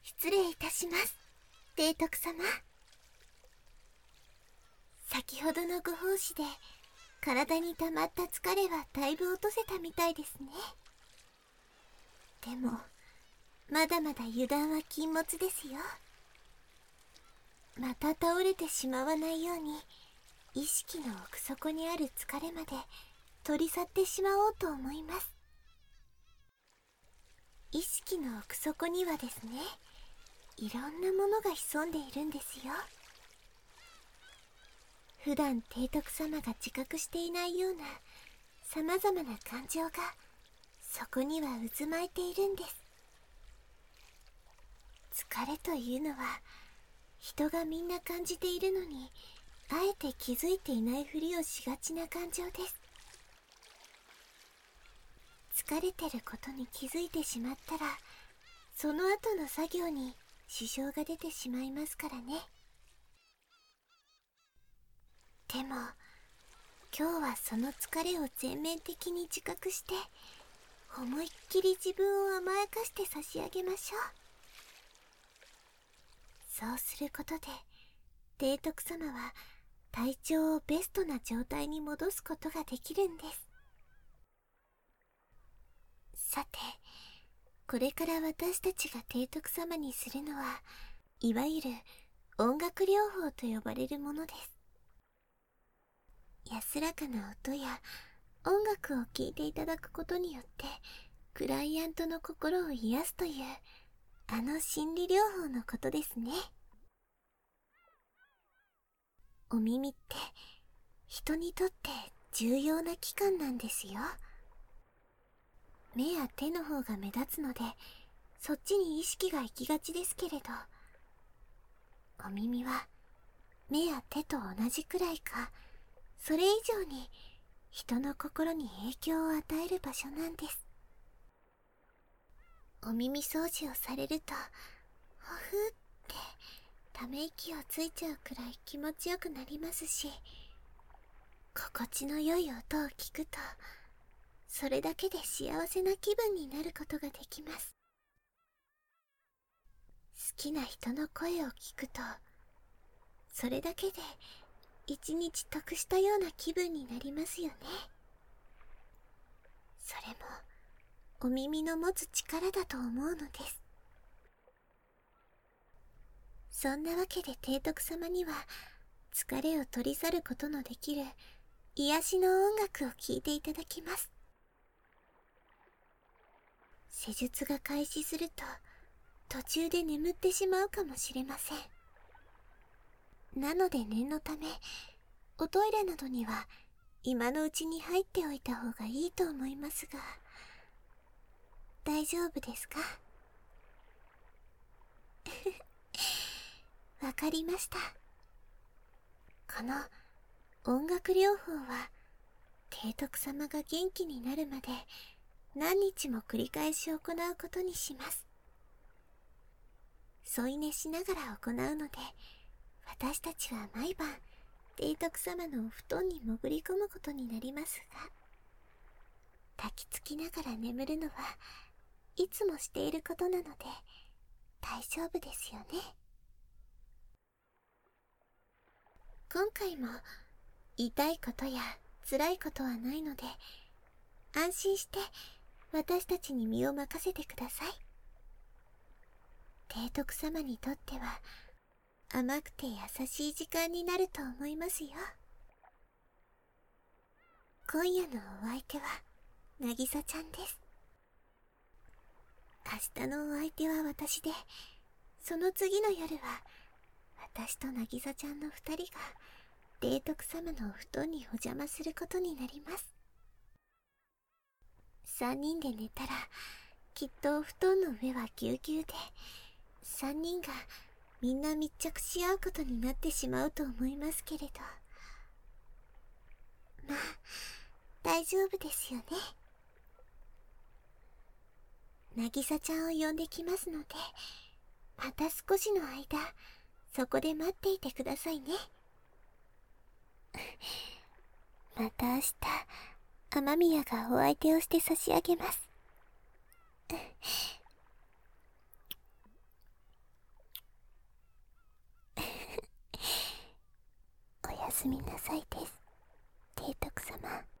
失礼いたします、提督様。先ほどのご奉仕で体に溜まった疲れはだいぶ落とせたみたいですね。でもまだまだ油断は禁物ですよ。また倒れてしまわないように意識の奥底にある疲れまで取り去ってしまおうと思います。意識の奥底にはですね、いろんなものが潜んでいるんですよ。普段提督様が自覚していないような様々な感情がそこには渦巻いているんです。疲れというのは人がみんな感じているのにあえて気づいていないふりをしがちな感情です。疲れてることに気づいてしまったらその後の作業に支障が出てしまいますからね。でも今日はその疲れを全面的に自覚して思いっきり自分を甘やかして差し上げましょう。そうすることで提督様は体調をベストな状態に戻すことができるんです。さて、これから私たちが提督様にするのはいわゆる音楽療法と呼ばれるものです。安らかな音や音楽を聴いていただくことによってクライアントの心を癒すというあの心理療法のことですね。お耳って人にとって重要な器官なんですよ。目や手の方が目立つのでそっちに意識が行きがちですけれど、お耳は目や手と同じくらいかそれ以上に人の心に影響を与える場所なんです。お耳掃除をされるとほふってため息をついちゃうくらい気持ちよくなりますし、心地の良い音を聞くとそれだけで幸せな気分になることができます。好きな人の声を聞くとそれだけで一日得したような気分になりますよね。それもお耳の持つ力だと思うのです。そんなわけで提督様には疲れを取り去ることのできる癒しの音楽を聴いていただきます。施術が開始すると途中で眠ってしまうかもしれません。なので念のためおトイレなどには今のうちに入っておいた方がいいと思いますが、大丈夫ですか？わかりました。この音楽療法は提督様が元気になるまで何日も繰り返し行うことにします。添い寝しながら行うので私たちは毎晩提督様のお布団に潜り込むことになりますが、抱きつきながら眠るのはいつもしていることなので大丈夫ですよね。今回も痛いことや辛いことはないので安心して私たちに身を任せてください。提督様にとっては甘くて優しい時間になると思いますよ。今夜のお相手は渚ちゃんです。明日のお相手は私で、その次の夜は私と渚ちゃんの二人が提督様のお布団にお邪魔することになります。三人で寝たらきっとお布団の上はぎゅうぎゅうで三人がみんな密着し合うことになってしまうと思いますけれど、まあ大丈夫ですよね。渚ちゃんを呼んできますのでまた少しの間そこで待っていてくださいね。また明日雨宮がお相手をして差し上げます。 すみなさいです、提督様。